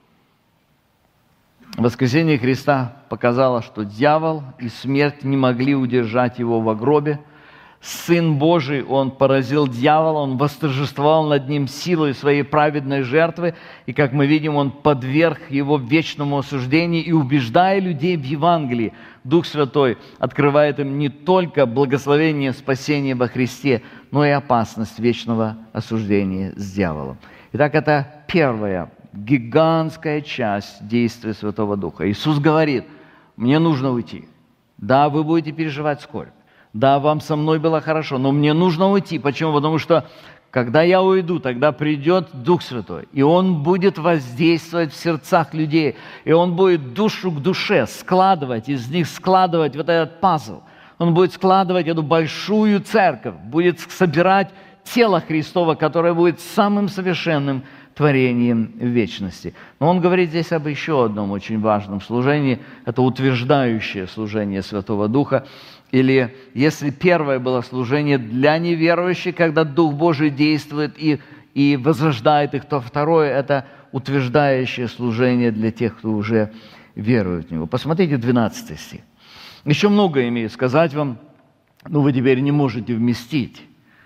Воскресение Христа показало, что дьявол и смерть не могли удержать его во гробе. Сын Божий, Он поразил дьявола, Он восторжествовал над ним силой своей праведной жертвы, и, как мы видим, Он подверг его вечному осуждению, и, убеждая людей в Евангелии, Дух Святой открывает им не только благословение спасения во Христе, но и опасность вечного осуждения с дьяволом. Итак, это первая гигантская часть действия Святого Духа. Иисус говорит: «Мне нужно уйти. Да, вы будете переживать скорбь. Да, вам со мной было хорошо, но мне нужно уйти». Почему? Потому что, когда я уйду, тогда придет Дух Святой, и Он будет воздействовать в сердцах людей, и Он будет душу к душе складывать, из них складывать вот этот пазл. Он будет складывать эту большую церковь, будет собирать тело Христово, которое будет самым совершенным творением в вечности. Но он говорит здесь об еще одном очень важном служении, это утверждающее служение Святого Духа. Или если первое было служение для неверующих, когда Дух Божий действует и возрождает их, то второе – это утверждающее служение для тех, кто уже верует в Него. Посмотрите 12 стих. «Еще многое имею сказать вам, но вы теперь не можете вместить.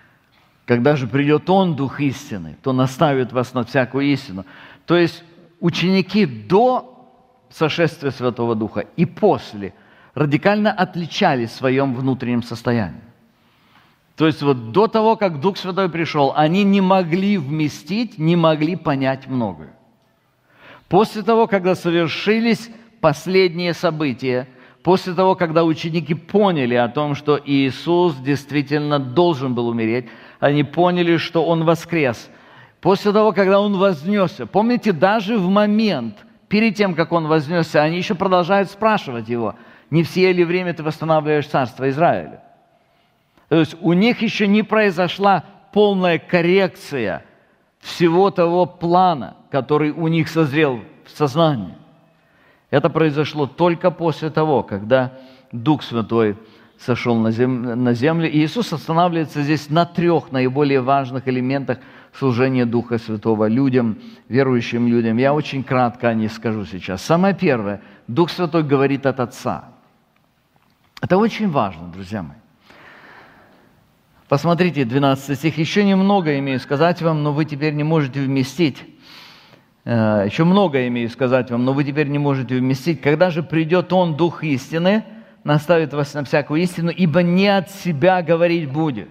Когда же придет Он, Дух истины, то наставит вас на всякую истину». То есть ученики до сошествия Святого Духа и после радикально отличались в своем внутреннем состоянии. То есть вот до того, как Дух Святой пришел, они не могли вместить, не могли понять многое. После того, когда совершились последние события, после того, когда ученики поняли о том, что Иисус действительно должен был умереть, они поняли, что Он воскрес. После того, когда Он вознесся, помните, даже в момент, перед тем, как Он вознесся, они еще продолжают спрашивать Его: «Не все ли время ты восстанавливаешь царство Израиля?» То есть у них еще не произошла полная коррекция всего того плана, который у них созрел в сознании. Это произошло только после того, когда Дух Святой сошел на землю. И Иисус останавливается здесь на 3 наиболее важных элементах служения Духа Святого людям, верующим людям. Я очень кратко о них скажу сейчас. Самое первое. Дух Святой говорит от Отца. Это очень важно, друзья мои. Посмотрите, 12 стих. «Еще немного имею сказать вам, но вы теперь не можете вместить». Еще много имею сказать вам, но вы теперь не можете вместить. «Когда же придет Он, Дух истины, наставит вас на всякую истину, ибо не от себя говорить будет,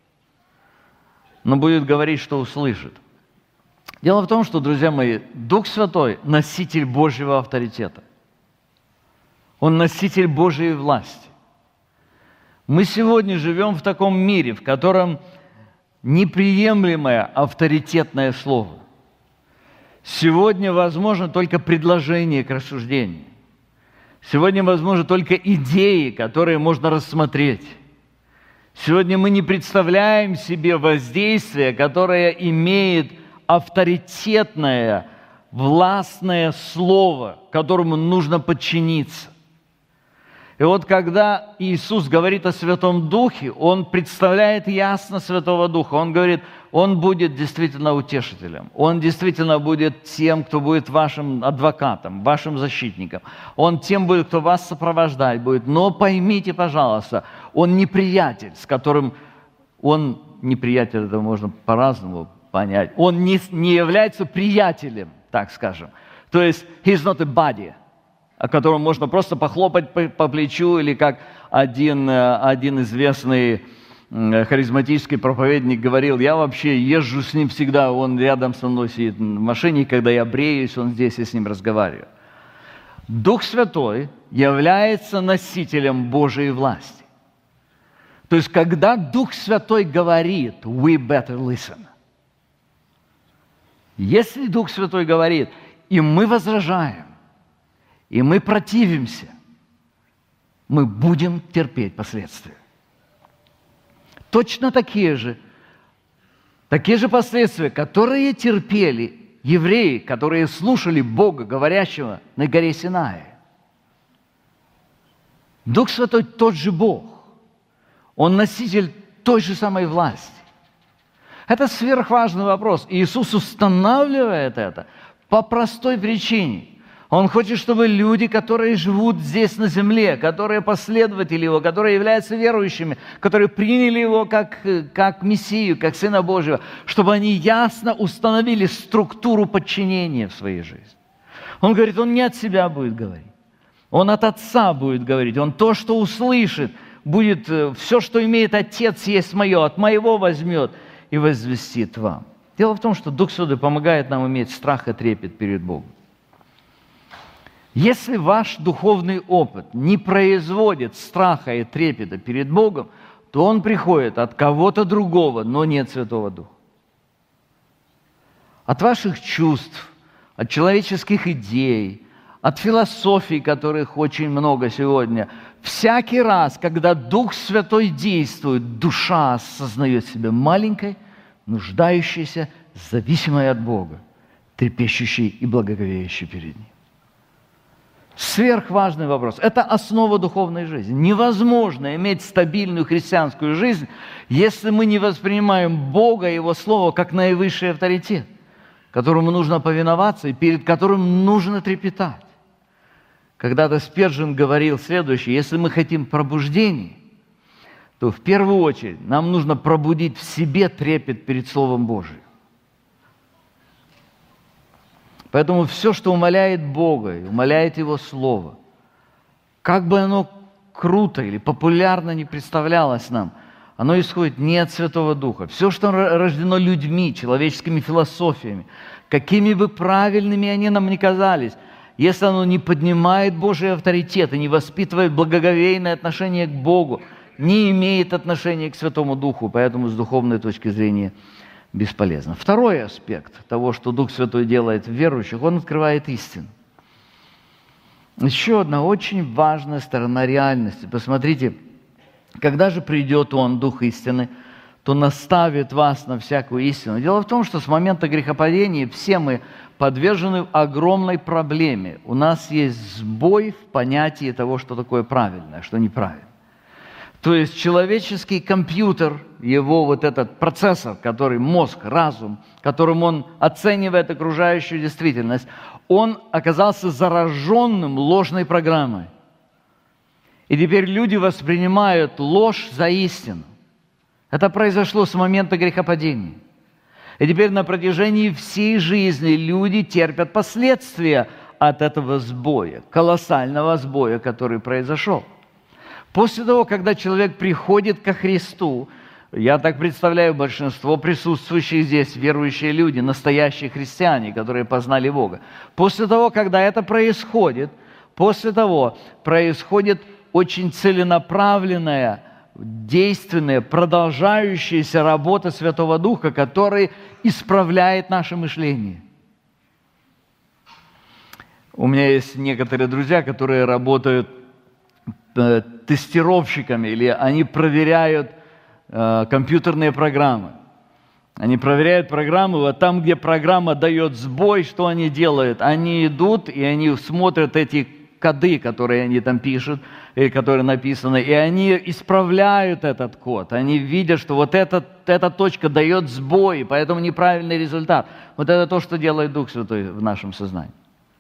но будет говорить, что услышит». Дело в том, что, друзья мои, Дух Святой – носитель Божьего авторитета. Он носитель Божьей власти. Мы сегодня живем в таком мире, в котором неприемлемое авторитетное слово. Сегодня возможно только предложение к рассуждению. Сегодня возможно только идеи, которые можно рассмотреть. Сегодня мы не представляем себе воздействие, которое имеет авторитетное, властное слово, которому нужно подчиниться. И вот когда Иисус говорит о Святом Духе, Он представляет ясно Святого Духа. Он говорит, Он будет действительно утешителем. Он действительно будет тем, кто будет вашим адвокатом, вашим защитником. Он тем будет, кто вас сопровождать будет. Но поймите, пожалуйста, Он не приятель, с которым... Он не приятель, это можно по-разному понять. Он не является приятелем, так скажем. То есть, he's not a buddy, о котором можно просто похлопать по плечу, или как один известный харизматический проповедник говорил, я вообще езжу с ним всегда, он рядом со мной сидит в машине, когда я бреюсь, он здесь, я с ним разговариваю. Дух Святой является носителем Божьей власти. То есть, когда Дух Святой говорит, we better listen. Если Дух Святой говорит, и мы возражаем, и мы противимся, мы будем терпеть последствия. Точно такие же последствия, которые терпели евреи, которые слушали Бога, говорящего на горе Синае. Дух Святой тот же Бог. Он носитель той же самой власти. Это сверхважный вопрос. И Иисус устанавливает это по простой причине. Он хочет, чтобы люди, которые живут здесь на земле, которые последователи Его, которые являются верующими, которые приняли Его как Мессию, как Сына Божьего, чтобы они ясно установили структуру подчинения в своей жизни. Он говорит, Он не от себя будет говорить. Он от Отца будет говорить. Он то, что услышит, будет все, что имеет Отец, есть мое, от моего возьмет и возвестит вам. Дело в том, что Дух Святой помогает нам иметь страх и трепет перед Богом. Если ваш духовный опыт не производит страха и трепета перед Богом, то он приходит от кого-то другого, но не от Святого Духа. От ваших чувств, от человеческих идей, от философий, которых очень много сегодня. Всякий раз, когда Дух Святой действует, душа осознает себя маленькой, нуждающейся, зависимой от Бога, трепещущей и благоговеющей перед Ним. Сверхважный вопрос. Это основа духовной жизни. Невозможно иметь стабильную христианскую жизнь, если мы не воспринимаем Бога и Его Слово как наивысший авторитет, которому нужно повиноваться и перед которым нужно трепетать. Когда-то Спержин говорил следующее: если мы хотим пробуждения, то в первую очередь нам нужно пробудить в себе трепет перед Словом Божиим. Поэтому все, что умаляет Бога и умаляет Его Слово, как бы оно круто или популярно не представлялось нам, оно исходит не от Святого Духа. Все, что рождено людьми, человеческими философиями, какими бы правильными они нам ни казались, если оно не поднимает Божий авторитет и не воспитывает благоговейное отношение к Богу, не имеет отношения к Святому Духу, поэтому с духовной точки зрения бесполезно. Второй аспект того, что Дух Святой делает в верующих, Он открывает истину. Еще одна очень важная сторона реальности. Посмотрите, когда же придет Он, Дух истины, то наставит вас на всякую истину. Дело в том, что с момента грехопадения все мы подвержены огромной проблеме. У нас есть сбой в понятии того, что такое правильное, что неправильно. То есть человеческий компьютер, его вот этот процессор, который мозг, разум, которым он оценивает окружающую действительность, он оказался зараженным ложной программой. И теперь люди воспринимают ложь за истину. Это произошло с момента грехопадения. И теперь на протяжении всей жизни люди терпят последствия от этого сбоя, колоссального сбоя, который произошел. После того, когда человек приходит ко Христу, я так представляю, большинство присутствующих здесь, верующие люди, настоящие христиане, которые познали Бога. После того, когда это происходит, происходит очень целенаправленная, действенная, продолжающаяся работа Святого Духа, который исправляет наше мышление. У меня есть некоторые друзья, которые работают тестировщиками, или они проверяют компьютерные программы. Они проверяют программы, вот там, где программа дает сбой, что они делают? Они идут, и они смотрят эти коды, которые они там пишут, или которые написаны, и они исправляют этот код. Они видят, что вот эта точка дает сбой, и поэтому неправильный результат. Вот это то, что делает Дух Святой в нашем сознании.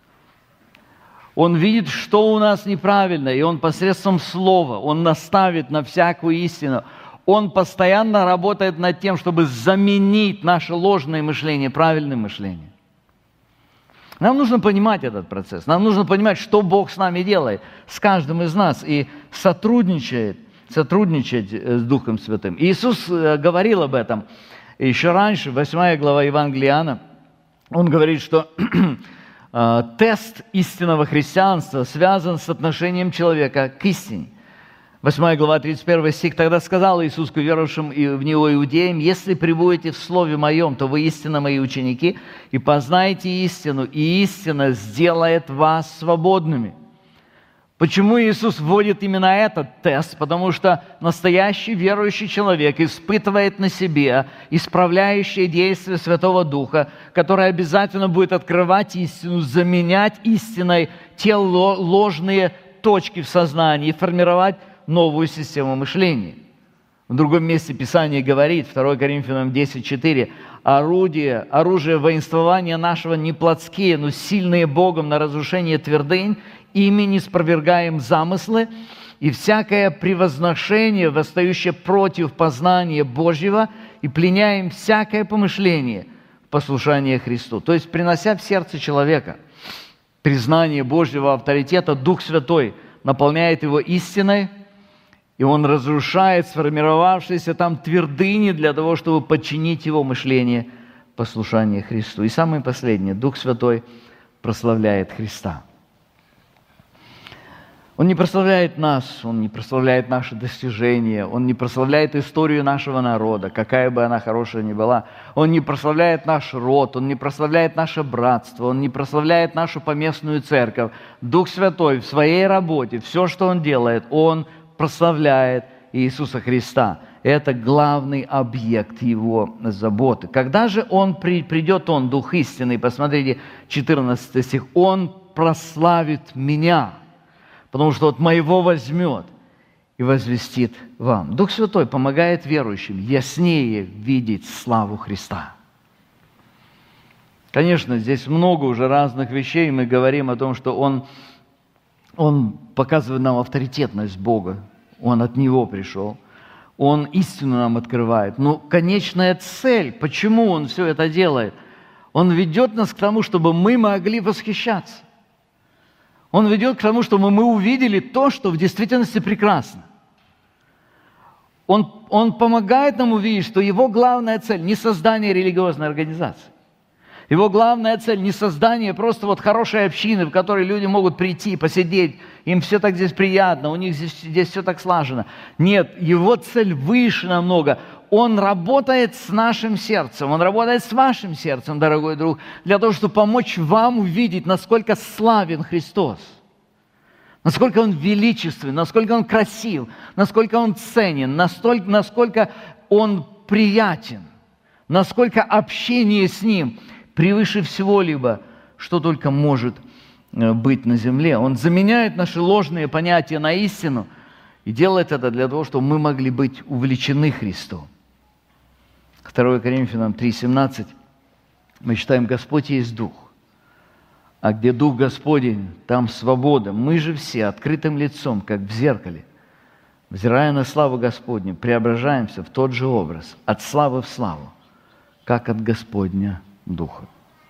Он видит, что у нас неправильно, и Он посредством Слова, Он наставит на всякую истину. Он постоянно работает над тем, чтобы заменить наше ложное мышление правильным мышлением. Нам нужно понимать этот процесс, нам нужно понимать, что Бог с нами делает, с каждым из нас, и сотрудничает сотрудничать с Духом Святым. Иисус говорил об этом еще раньше, 8 глава Евангелия Иоанна. Он говорит, что тест истинного христианства связан с отношением человека к истине. 8 глава, 31 стих. «Тогда сказал Иисус к верующим в Него иудеям: если пребудете в Слове Моем, то вы истинно Мои ученики, и познаете истину, и истина сделает вас свободными». Почему Иисус вводит именно этот тест? Потому что настоящий верующий человек испытывает на себе исправляющее действие Святого Духа, которое обязательно будет открывать истину, заменять истиной те ложные точки в сознании и формировать новую систему мышления. В другом месте Писание говорит, 2 Коринфянам 10:4, оружие воинствования нашего не плотские, но сильные Богом на разрушение твердынь, ими не спровергаем замыслы, и всякое превозношение, восстающее против познания Божьего, и пленяем всякое помышление в послушание Христу». То есть, принося в сердце человека признание Божьего авторитета, Дух Святой наполняет его истиной, и он разрушает сформировавшиеся там твердыни для того, чтобы подчинить его мышление послушанию Христу. И самое последнее, Дух Святой прославляет Христа. Он не прославляет нас, Он не прославляет наши достижения, Он не прославляет историю нашего народа, какая бы она хорошая ни была. Он не прославляет наш род, Он не прославляет наше братство, Он не прославляет нашу поместную церковь. Дух Святой в своей работе, все, что Он делает, Он прославляет Иисуса Христа. Это главный объект Его заботы. Когда же придет Он, Дух истины, посмотрите, 14 стих, Он прославит Меня, потому что от Моего возьмет и возвестит вам. Дух Святой помогает верующим яснее видеть славу Христа. Конечно, здесь много уже разных вещей. Мы говорим о том, что Он показывает нам авторитетность Бога. Он от Него пришел. Он истину нам открывает. Но конечная цель, почему Он все это делает? Он ведет нас к тому, чтобы мы могли восхищаться. Он ведет к тому, чтобы мы увидели то, что в действительности прекрасно. Он помогает нам увидеть, что Его главная цель не создание религиозной организации. Его главная цель не создание просто хорошей общины, в которой люди могут прийти, посидеть, им все так здесь приятно, у них здесь все так слажено. Нет, Его цель выше намного. Он работает с нашим сердцем, Он работает с вашим сердцем, дорогой друг, для того, чтобы помочь вам увидеть, насколько славен Христос, насколько Он величественен, насколько Он красив, насколько Он ценен, насколько Он приятен, насколько общение с Ним превыше всего-либо, что только может быть на земле. Он заменяет наши ложные понятия на истину и делает это для того, чтобы мы могли быть увлечены Христом. 2 Коринфянам 3:17 мы читаем: «Господь есть Дух, а где Дух Господень, там свобода. Мы же все открытым лицом, как в зеркале, взирая на славу Господню, преображаемся в тот же образ, от славы в славу, как от Господня Духа».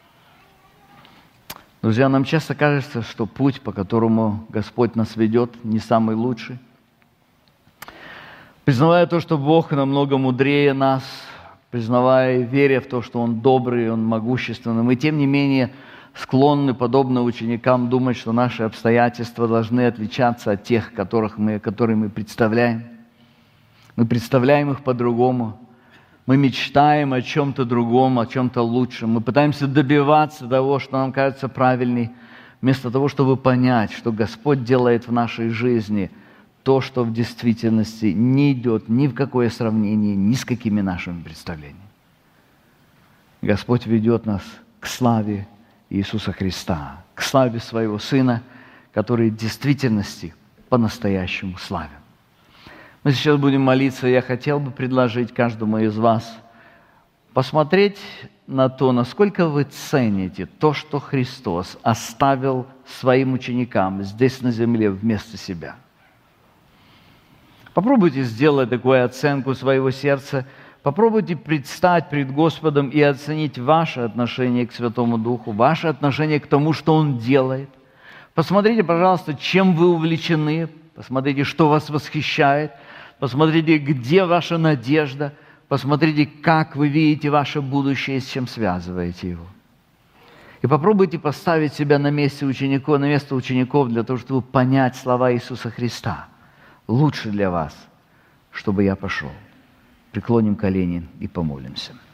Друзья, нам часто кажется, что путь, по которому Господь нас ведет, не самый лучший. Признавая то, что Бог намного мудрее нас, признавая и веря в то, что Он добрый, Он могущественный, мы, тем не менее, склонны, подобно ученикам, думать, что наши обстоятельства должны отличаться от тех, которые мы представляем. Мы представляем их по-другому. Мы мечтаем о чем-то другом, о чем-то лучшем. Мы пытаемся добиваться того, что нам кажется правильней, вместо того, чтобы понять, что Господь делает в нашей жизни то, что в действительности не идет ни в какое сравнение ни с какими нашими представлениями. Господь ведет нас к славе Иисуса Христа, к славе Своего Сына, который в действительности по-настоящему славен. Мы сейчас будем молиться. Я хотел бы предложить каждому из вас посмотреть на то, насколько вы цените то, что Христос оставил своим ученикам здесь на земле вместо себя. Попробуйте сделать такую оценку своего сердца. Попробуйте предстать пред Господом и оценить ваше отношение к Святому Духу, ваше отношение к тому, что Он делает. Посмотрите, пожалуйста, чем вы увлечены. Посмотрите, что вас восхищает. посмотрите, где ваша надежда, посмотрите, как вы видите ваше будущее, с чем связываете его. И попробуйте поставить себя на место учеников для того, чтобы понять слова Иисуса Христа. Лучше для вас, чтобы я пошел. Преклоним колени и помолимся.